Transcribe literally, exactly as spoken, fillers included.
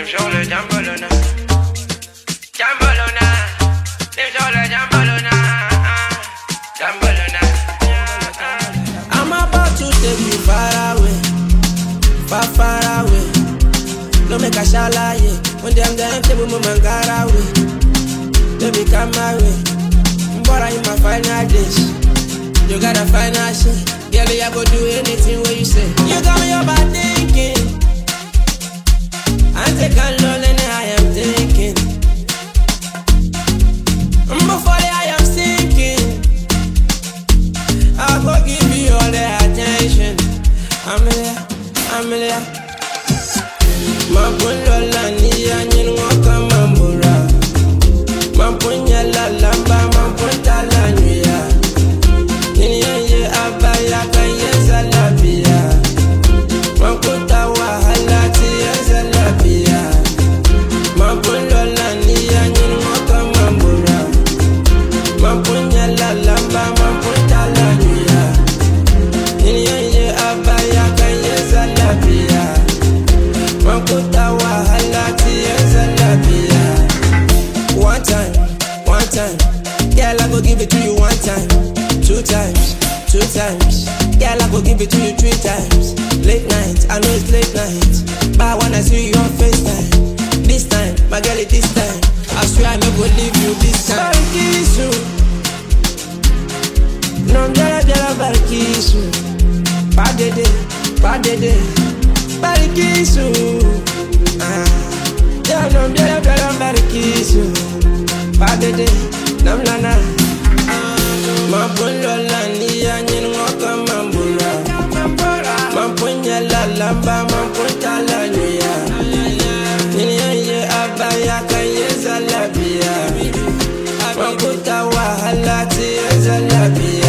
Live sur le jambalona. Jambalona. Live sur le jambalona. Jambalona. I'm about to take you far away, far, far away. No make a shala, yeah. When them them table mama got away. Baby come my way. But I'm in my final days. You got a final shit. Girl, I go do anything what you say. You got me about thinking. I take a loan and I am thinking. Before I am sinking, I go give you all the attention. I'm there, I'm there. Mapundola ni anyin waka mambura. Mampunya la lamba, mampunta la nyuya. Nini anje abaya kanye salapia. Mamputa wahala tiya salapia. Mapundola ni anyin waka mambura. Mampunya la lamba, mampunta la nyuya. Nini anje abaya kanye salapia. Mamputa wahala tiya salapia. One time, one time, girl I go give it to you one time, two times, two times, girl I go give it to you three times. Late night, I know it's late night, but I wanna see you on FaceTime. This time, my girl it this time, I swear I no go leave you this time. Barikisu, no jala jala barikisu, padede, padede, barikisu, ah, jala no jala jala barikisu. Padede, namlana. Mampundola ni anyin waka mambura. Mampunya la lamba, mampunta la nyuya. Nini anje abaya kanye salapia. Mamputa wahala tiya salapia.